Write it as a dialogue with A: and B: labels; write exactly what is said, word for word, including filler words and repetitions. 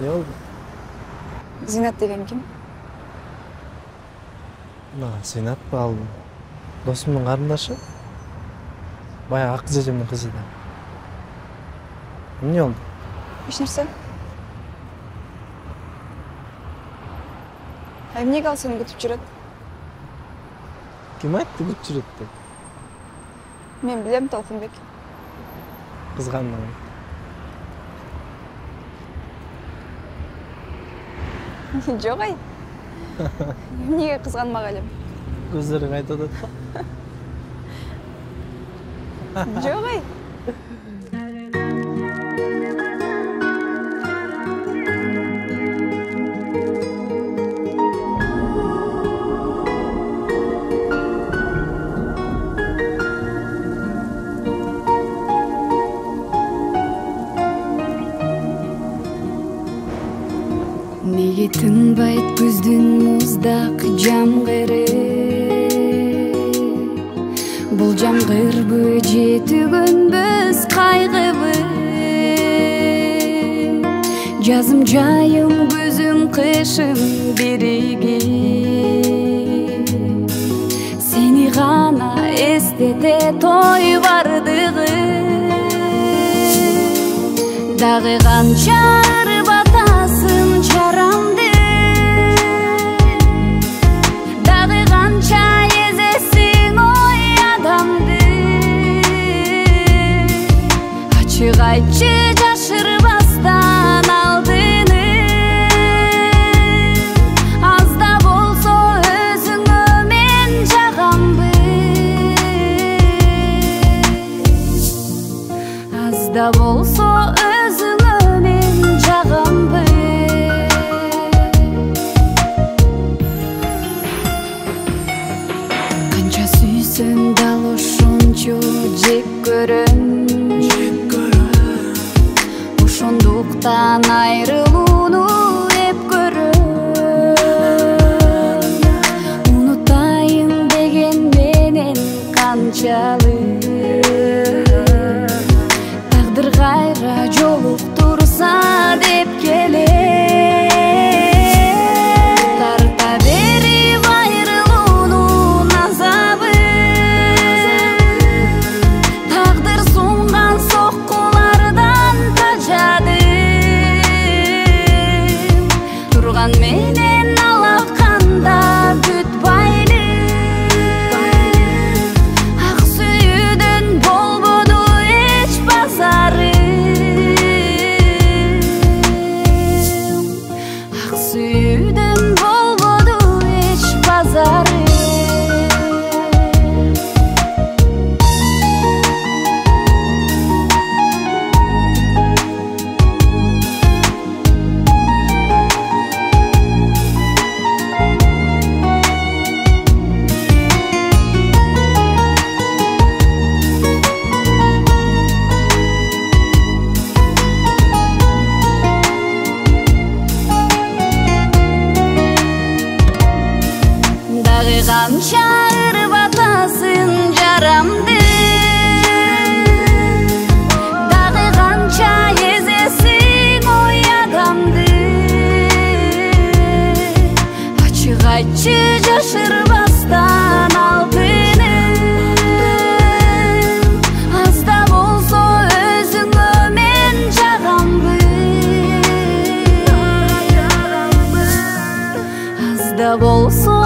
A: Не oldu?
B: Зинат деген ким?
A: Мына Зинат ал досумдун карындашы. Баягы ак жежемдин кызы да. Эмне oldu?
B: Эч нерсе. А эмнеге ал сени күтүп жүрөт?
A: Ким айтты күтүп жүрөт деп?
B: Мен билем, Толкунбек.
A: Кызганман.
B: Жок ай. Эмнеге кызганмак элем?
A: Көзлөрүң айтып атат.
B: Жок ай.
C: Неге тынбайт күздүн муздак жамгыры? Бул жамгырбы же түгөнбөс кайгыбы? Жазым жайым күзүм кышым бириги, сени гана эстете той бардыгы. Дагы канча батасың жарамды, дагы канча эзесиң ой адамды. Ачык айтчы жашырбастан алдыны, аз да болсо өзүңө мен жагамбы, аз да болсо өзүңө мен жагамбы. Канча сүйсөм дал ошончо жек көрөм, ошондуктан айрылууну эп көрөм. Унутайын деген менен канчалык тагдыр кайра жолуктурса деп келем. Тарта берип айрылуунун азабын, тагдыр сунган соккулардан тажадым. Турган менен алаканда бүт байлык, ак сүйүүдөн болбоду эч базарым, ак сүйүүдөн болбоду эч базарым. Дагы канча ырбатасың жарамды, дагы канча эзесиң ой адамды. Ачык айтчы жашырбастан алдыны, аз да болсо өзүңө мен жагамбы, аз да болсо